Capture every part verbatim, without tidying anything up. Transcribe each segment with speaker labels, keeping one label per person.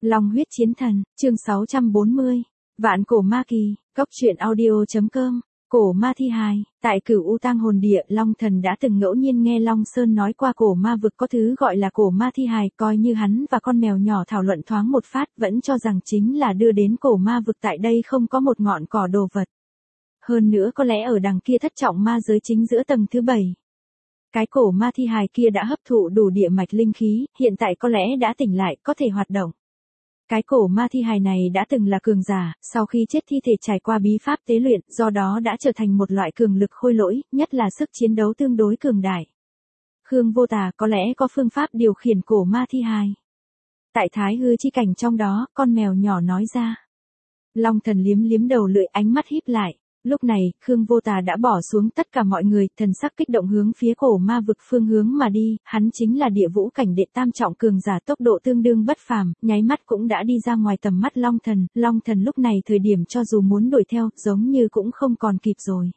Speaker 1: Long huyết chiến thần, chương sáu trăm bốn mươi. Vạn cổ ma kỳ, cốc truyện audio.com. Cổ ma thi hài, tại Cửu U Tang hồn địa, Long Thần đã từng ngẫu nhiên nghe Long Sơn nói qua cổ ma vực có thứ gọi là cổ ma thi hài, coi như hắn và con mèo nhỏ thảo luận thoáng một phát, vẫn cho rằng chính là đưa đến cổ ma vực tại đây không có một ngọn cỏ đồ vật. Hơn nữa có lẽ ở đằng kia thất trọng ma giới chính giữa tầng thứ bảy. Cái cổ ma thi hài kia đã hấp thụ đủ địa mạch linh khí, hiện tại có lẽ đã tỉnh lại, có thể hoạt động. Cái cổ ma thi hài này đã từng là cường giả, sau khi chết thi thể trải qua bí pháp tế luyện, do đó đã trở thành một loại cường lực khôi lỗi, nhất là sức chiến đấu tương đối cường đại. Khương Vô Tà có lẽ có phương pháp điều khiển cổ ma thi hài. Tại Thái Hư chi cảnh trong đó, con mèo nhỏ nói ra. Long Thần liếm liếm đầu lưỡi, ánh mắt híp lại. Lúc này, Khương Vô Tà đã bỏ xuống tất cả mọi người, thần sắc kích động hướng phía cổ ma vực phương hướng mà đi, hắn chính là địa vũ cảnh đệ tam trọng cường giả tốc độ tương đương bất phàm, nháy mắt cũng đã đi ra ngoài tầm mắt Long Thần, Long Thần lúc này thời điểm cho dù muốn đuổi theo, giống như cũng không còn kịp rồi.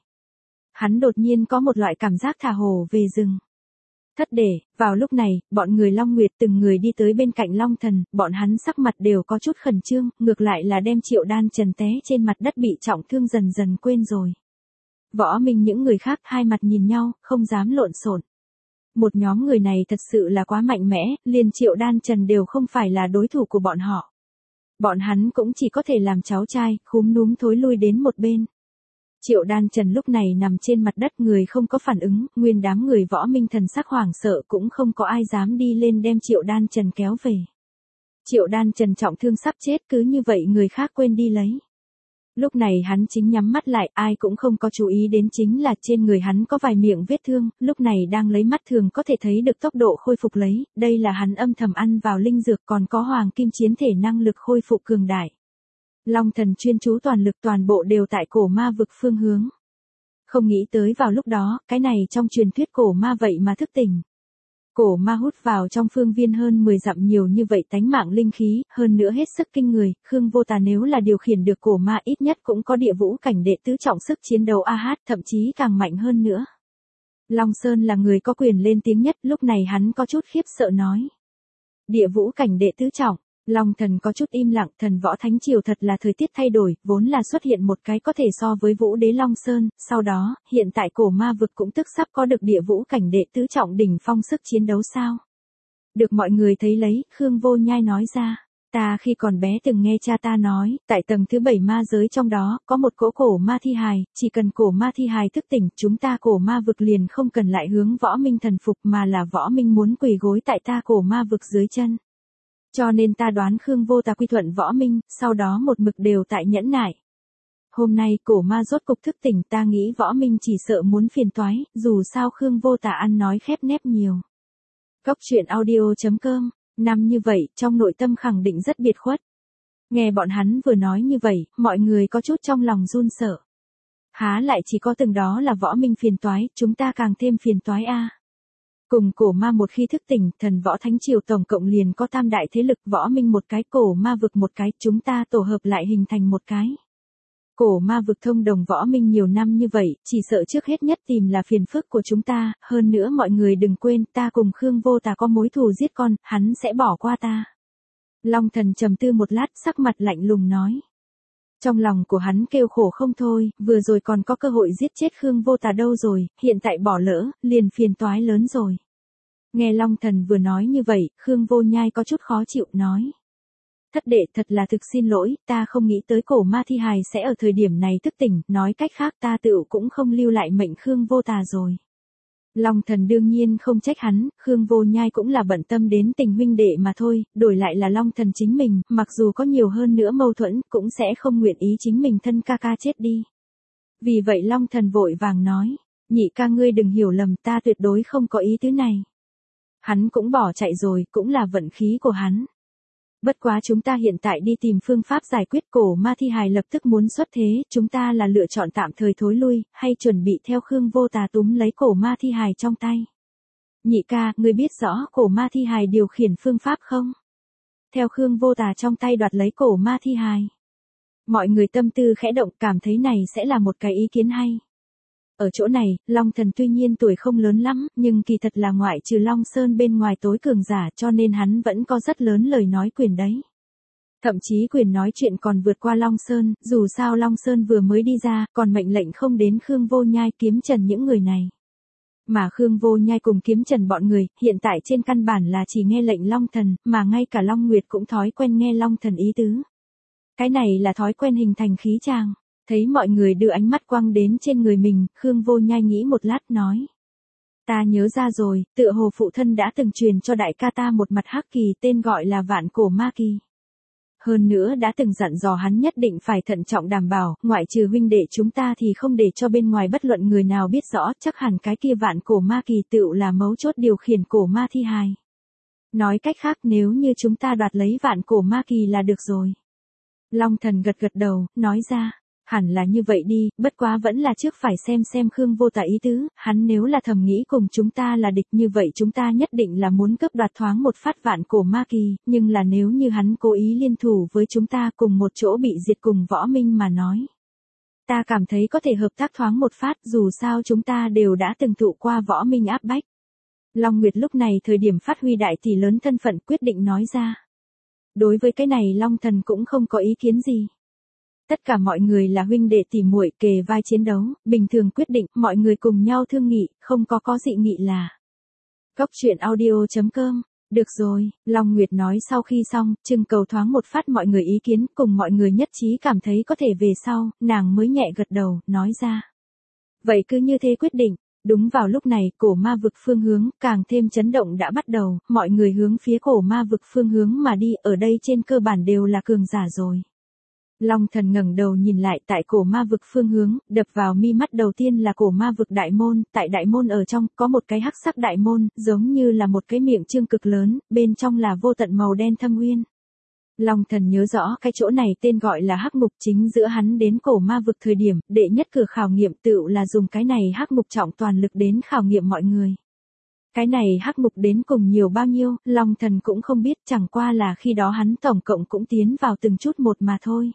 Speaker 1: Hắn đột nhiên có một loại cảm giác thả hổ về rừng. Thất để, vào lúc này, bọn người Long Nguyệt từng người đi tới bên cạnh Long Thần, bọn hắn sắc mặt đều có chút khẩn trương, ngược lại là đem Triệu Đan Trần té trên mặt đất bị trọng thương dần dần quên rồi. Võ Minh những người khác hai mặt nhìn nhau, không dám lộn xộn. Một nhóm người này thật sự là quá mạnh mẽ, liền Triệu Đan Trần đều không phải là đối thủ của bọn họ. Bọn hắn cũng chỉ có thể làm cháu trai, khúm núm thối lui đến một bên. Triệu Đan Trần lúc này nằm trên mặt đất, người không có phản ứng, nguyên đám người Võ Minh thần sắc hoảng sợ, cũng không có ai dám đi lên đem Triệu Đan Trần kéo về. Triệu Đan Trần trọng thương sắp chết, cứ như vậy người khác quên đi lấy. Lúc này hắn chính nhắm mắt lại, ai cũng không có chú ý đến chính là trên người hắn có vài miệng vết thương, lúc này đang lấy mắt thường có thể thấy được tốc độ khôi phục lấy, đây là hắn âm thầm ăn vào linh dược, còn có hoàng kim chiến thể năng lực khôi phục cường đại. Long Thần chuyên chú toàn lực, toàn bộ đều tại cổ ma vực phương hướng. Không nghĩ tới vào lúc đó, cái này trong truyền thuyết cổ ma vậy mà thức tỉnh. Cổ ma hút vào trong phương viên hơn mười dặm nhiều như vậy tánh mạng linh khí, hơn nữa hết sức kinh người, Khương Vô Tà nếu là điều khiển được cổ ma ít nhất cũng có địa vũ cảnh đệ tứ trọng sức chiến đấu a hát, thậm chí càng mạnh hơn nữa. Long Sơn là người có quyền lên tiếng nhất, lúc này hắn có chút khiếp sợ nói. Địa vũ cảnh đệ tứ trọng. Long Thần có chút im lặng, thần võ thánh triều thật là thời tiết thay đổi, vốn là xuất hiện một cái có thể so với vũ đế Long Sơn, sau đó, hiện tại cổ ma vực cũng tức sắp có được địa vũ cảnh đệ tứ trọng đỉnh phong sức chiến đấu sao. Được mọi người thấy lấy, Khương Vô Nhai nói ra, ta khi còn bé từng nghe cha ta nói, tại tầng thứ bảy ma giới trong đó, có một cỗ cổ ma thi hài, chỉ cần cổ ma thi hài thức tỉnh, chúng ta cổ ma vực liền không cần lại hướng Võ Minh thần phục mà là Võ Minh muốn quỳ gối tại ta cổ ma vực dưới chân. Cho nên ta đoán Khương Vô Tà quy thuận Võ Minh, sau đó một mực đều tại nhẫn nại. Hôm nay cổ ma rốt cục thức tỉnh, ta nghĩ Võ Minh chỉ sợ muốn phiền toái, dù sao Khương Vô Tà ăn nói khép nép nhiều. Cốc truyện audio.com, năm như vậy, trong nội tâm khẳng định rất biệt khuất. Nghe bọn hắn vừa nói như vậy, mọi người có chút trong lòng run sợ. Há lại chỉ có từng đó là Võ Minh phiền toái, chúng ta càng thêm phiền toái a. Cùng cổ ma một khi thức tỉnh, thần võ thánh triều tổng cộng liền có tam đại thế lực, Võ Minh một cái, cổ ma vực một cái, chúng ta tổ hợp lại hình thành một cái. Cổ ma vực thông đồng Võ Minh nhiều năm như vậy, chỉ sợ trước hết nhất tìm là phiền phức của chúng ta, hơn nữa mọi người đừng quên, ta cùng Khương Vô Tà có mối thù giết con, hắn sẽ bỏ qua ta. Long Thần trầm tư một lát, sắc mặt lạnh lùng nói. Trong lòng của hắn kêu khổ không thôi, vừa rồi còn có cơ hội giết chết Khương Vô Tà đâu rồi, hiện tại bỏ lỡ, liền phiền toái lớn rồi. Nghe Long Thần vừa nói như vậy, Khương Vô Nhai có chút khó chịu, nói. Thất đệ thật là thực xin lỗi, ta không nghĩ tới cổ ma thi hài sẽ ở thời điểm này thức tỉnh, nói cách khác ta tự cũng không lưu lại mệnh Khương Vô Tà rồi. Long Thần đương nhiên không trách hắn, Khương Vô Nhai cũng là bận tâm đến tình huynh đệ mà thôi, đổi lại là Long Thần chính mình, mặc dù có nhiều hơn nữa mâu thuẫn, cũng sẽ không nguyện ý chính mình thân ca ca chết đi. Vì vậy Long Thần vội vàng nói, nhị ca ngươi đừng hiểu lầm, ta tuyệt đối không có ý tứ này. Hắn cũng bỏ chạy rồi, cũng là vận khí của hắn. Bất quá chúng ta hiện tại đi tìm phương pháp giải quyết, cổ ma thi hài lập tức muốn xuất thế, chúng ta là lựa chọn tạm thời thối lui, hay chuẩn bị theo Khương Vô Tà túm lấy cổ ma thi hài trong tay. Nhị ca, ngươi biết rõ cổ ma thi hài điều khiển phương pháp không? Theo Khương Vô Tà trong tay đoạt lấy cổ ma thi hài. Mọi người tâm tư khẽ động, cảm thấy này sẽ là một cái ý kiến hay. Ở chỗ này, Long Thần tuy nhiên tuổi không lớn lắm, nhưng kỳ thật là ngoại trừ Long Sơn bên ngoài tối cường giả, cho nên hắn vẫn có rất lớn lời nói quyền đấy. Thậm chí quyền nói chuyện còn vượt qua Long Sơn, dù sao Long Sơn vừa mới đi ra, còn mệnh lệnh không đến Khương Vô Nhai Kiếm Trần những người này. Mà Khương Vô Nhai cùng Kiếm Trần bọn người, hiện tại trên căn bản là chỉ nghe lệnh Long Thần, mà ngay cả Long Nguyệt cũng thói quen nghe Long Thần ý tứ. Cái này là thói quen hình thành khí tràng. Thấy mọi người đưa ánh mắt quăng đến trên người mình, Khương Vô Nhai nghĩ một lát nói. Ta nhớ ra rồi, tựa hồ phụ thân đã từng truyền cho đại ca ta một mặt hắc kỳ tên gọi là Vạn Cổ Ma Kỳ. Hơn nữa đã từng dặn dò hắn nhất định phải thận trọng đảm bảo, ngoại trừ huynh đệ chúng ta thì không để cho bên ngoài bất luận người nào biết rõ, chắc hẳn cái kia Vạn Cổ Ma Kỳ tựu là mấu chốt điều khiển cổ ma thi hài. Nói cách khác nếu như chúng ta đoạt lấy Vạn Cổ Ma Kỳ là được rồi. Long Thần gật gật đầu, nói ra. Hẳn là như vậy đi, bất quá vẫn là trước phải xem xem Khương Vô Tà ý tứ, hắn nếu là thầm nghĩ cùng chúng ta là địch như vậy chúng ta nhất định là muốn cướp đoạt thoáng một phát Vạn Cổ Ma Kỳ, nhưng là nếu như hắn cố ý liên thủ với chúng ta cùng một chỗ bị diệt cùng Võ Minh mà nói. Ta cảm thấy có thể hợp tác thoáng một phát dù sao chúng ta đều đã từng thụ qua Võ Minh áp bách. Long Nguyệt lúc này thời điểm phát huy đại tỷ lớn thân phận quyết định nói ra. Đối với cái này Long Thần cũng không có ý kiến gì. Tất cả mọi người là huynh đệ tỉ muội kề vai chiến đấu, bình thường quyết định, mọi người cùng nhau thương nghị, không có có dị nghị là. Góc truyện audio chấm com, được rồi, Long Nguyệt nói sau khi xong, trưng cầu thoáng một phát mọi người ý kiến, cùng mọi người nhất trí cảm thấy có thể về sau, nàng mới nhẹ gật đầu, nói ra. Vậy cứ như thế quyết định, đúng vào lúc này, cổ ma vực phương hướng, càng thêm chấn động đã bắt đầu, mọi người hướng phía cổ ma vực phương hướng mà đi, ở đây trên cơ bản đều là cường giả rồi. Long Thần ngẩng đầu nhìn lại tại cổ ma vực phương hướng, đập vào mi mắt đầu tiên là cổ ma vực đại môn, tại đại môn ở trong có một cái hắc sắc đại môn, giống như là một cái miệng trương cực lớn, bên trong là vô tận màu đen thâm uyên. Long Thần nhớ rõ cái chỗ này tên gọi là hắc ngục, chính giữa hắn đến cổ ma vực thời điểm, đệ nhất cửa khảo nghiệm tựu là dùng cái này hắc ngục trọng toàn lực đến khảo nghiệm mọi người. Cái này hắc ngục đến cùng nhiều bao nhiêu, Long Thần cũng không biết, chẳng qua là khi đó hắn tổng cộng cũng tiến vào từng chút một mà thôi.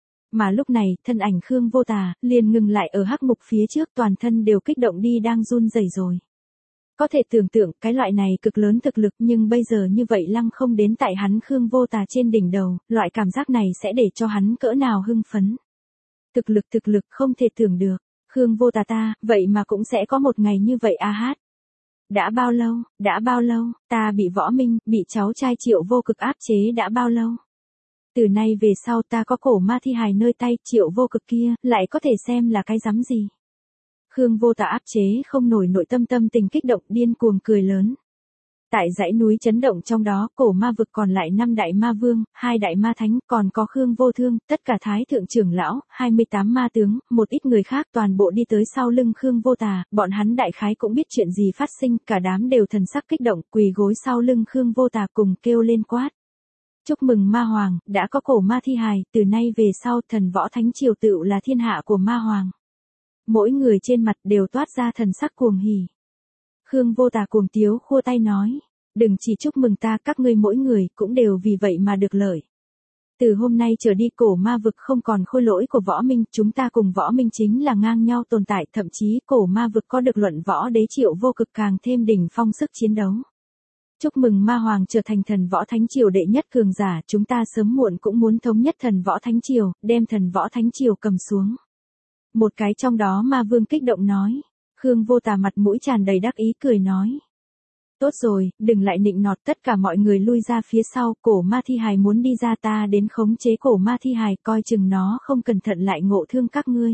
Speaker 1: Mà lúc này, thân ảnh Khương Vô Tà, liền ngừng lại ở hắc ngục phía trước, toàn thân đều kích động đi đang run rẩy rồi. Có thể tưởng tượng, cái loại này cực lớn thực lực nhưng bây giờ như vậy lăng không đến tại hắn Khương Vô Tà trên đỉnh đầu, loại cảm giác này sẽ để cho hắn cỡ nào hưng phấn. Thực lực thực lực không thể tưởng được, Khương Vô Tà ta, vậy mà cũng sẽ có một ngày như vậy a hát. Đã bao lâu, đã bao lâu, ta bị Võ Minh, bị cháu trai Triệu Vô Cực áp chế đã bao lâu? Từ nay về sau ta có cổ ma thi hài nơi tay, Triệu Vô Cực kia, lại có thể xem là cái rắm gì. Khương Vô Tà áp chế không nổi nội tâm tâm tình kích động điên cuồng cười lớn. Tại dãy núi chấn động trong đó, cổ ma vực còn lại năm đại ma vương, hai đại ma thánh, còn có Khương Vô Thương, tất cả thái thượng trưởng lão, hai mươi tám ma tướng, một ít người khác toàn bộ đi tới sau lưng Khương Vô Tà, bọn hắn đại khái cũng biết chuyện gì phát sinh, cả đám đều thần sắc kích động, quỳ gối sau lưng Khương Vô Tà cùng kêu lên quát. Chúc mừng ma hoàng, đã có cổ ma thi hài, từ nay về sau thần võ thánh triều tựu là thiên hạ của ma hoàng. Mỗi người trên mặt đều toát ra thần sắc cuồng hỉ. Khương Vô Tà cuồng tiếu khua tay nói, đừng chỉ chúc mừng ta, các ngươi mỗi người cũng đều vì vậy mà được lợi. Từ hôm nay trở đi cổ ma vực không còn khôi lỗi của Võ Minh, chúng ta cùng Võ Minh chính là ngang nhau tồn tại, thậm chí cổ ma vực có được luận võ đế Triệu Vô Cực càng thêm đỉnh phong sức chiến đấu. Chúc mừng ma hoàng trở thành thần võ thánh triều đệ nhất cường giả, chúng ta sớm muộn cũng muốn thống nhất thần võ thánh triều, đem thần võ thánh triều cầm xuống. Một cái trong đó ma vương kích động nói. Khương Vô Tà mặt mũi tràn đầy đắc ý cười nói. Tốt rồi, đừng lại nịnh nọt, tất cả mọi người lui ra phía sau, cổ ma thi hài muốn đi ra, ta đến khống chế cổ ma thi hài, coi chừng nó không cẩn thận lại ngộ thương các ngươi.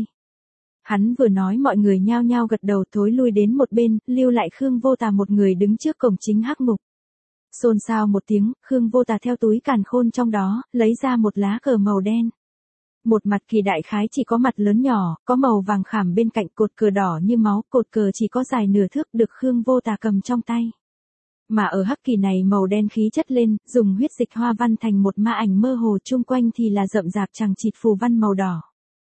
Speaker 1: Hắn vừa nói mọi người nhao nhao gật đầu thối lui đến một bên, lưu lại Khương Vô Tà một người đứng trước cổng chính hắc ngục. Xôn xao một tiếng, Khương Vô Tà theo túi càn khôn trong đó, lấy ra một lá cờ màu đen. Một mặt kỳ đại khái chỉ có mặt lớn nhỏ, có màu vàng khảm bên cạnh, cột cờ đỏ như máu, cột cờ chỉ có dài nửa thước, được Khương Vô Tà cầm trong tay. Mà ở hắc kỳ này màu đen khí chất lên, dùng huyết dịch hoa văn thành một ma ảnh mơ hồ, chung quanh thì là rậm rạp chằng chịt phù văn màu đỏ.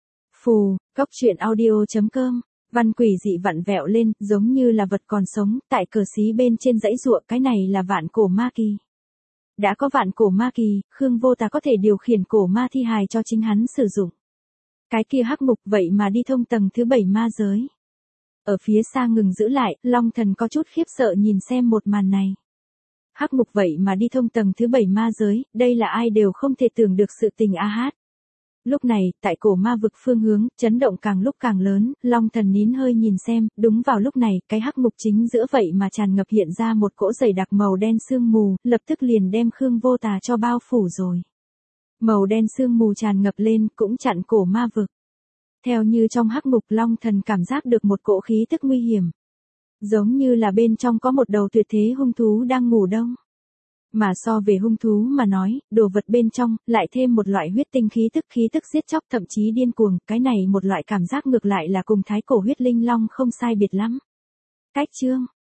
Speaker 1: Phù, góc truyện audio chấm com. Văn quỷ dị vặn vẹo lên, giống như là vật còn sống, tại cờ xí bên trên dãy ruộng, cái này là vạn cổ ma kỳ. Đã có vạn cổ ma kỳ, Khương Vô Tà có thể điều khiển cổ ma thi hài cho chính hắn sử dụng. Cái kia hắc ngục vậy mà đi thông tầng thứ bảy ma giới. Ở phía xa ngừng giữ lại, Long Thần có chút khiếp sợ nhìn xem một màn này. Hắc ngục vậy mà đi thông tầng thứ bảy ma giới, đây là ai đều không thể tưởng được sự tình a hát. Lúc này, tại cổ ma vực phương hướng, chấn động càng lúc càng lớn, Long Thần nín hơi nhìn xem, đúng vào lúc này, cái hắc ngục chính giữa vậy mà tràn ngập hiện ra một cỗ dày đặc màu đen sương mù, lập tức liền đem Khương Vô Tà cho bao phủ rồi. Màu đen sương mù tràn ngập lên, cũng chặn cổ ma vực. Theo như trong hắc ngục, Long Thần cảm giác được một cỗ khí tức nguy hiểm. Giống như là bên trong có một đầu tuyệt thế hung thú đang ngủ đông. Mà so về hung thú mà nói, đồ vật bên trong, lại thêm một loại huyết tinh khí tức khí tức giết chóc thậm chí điên cuồng, cái này một loại cảm giác ngược lại là cùng thái cổ huyết linh long không sai biệt lắm. Cách chương,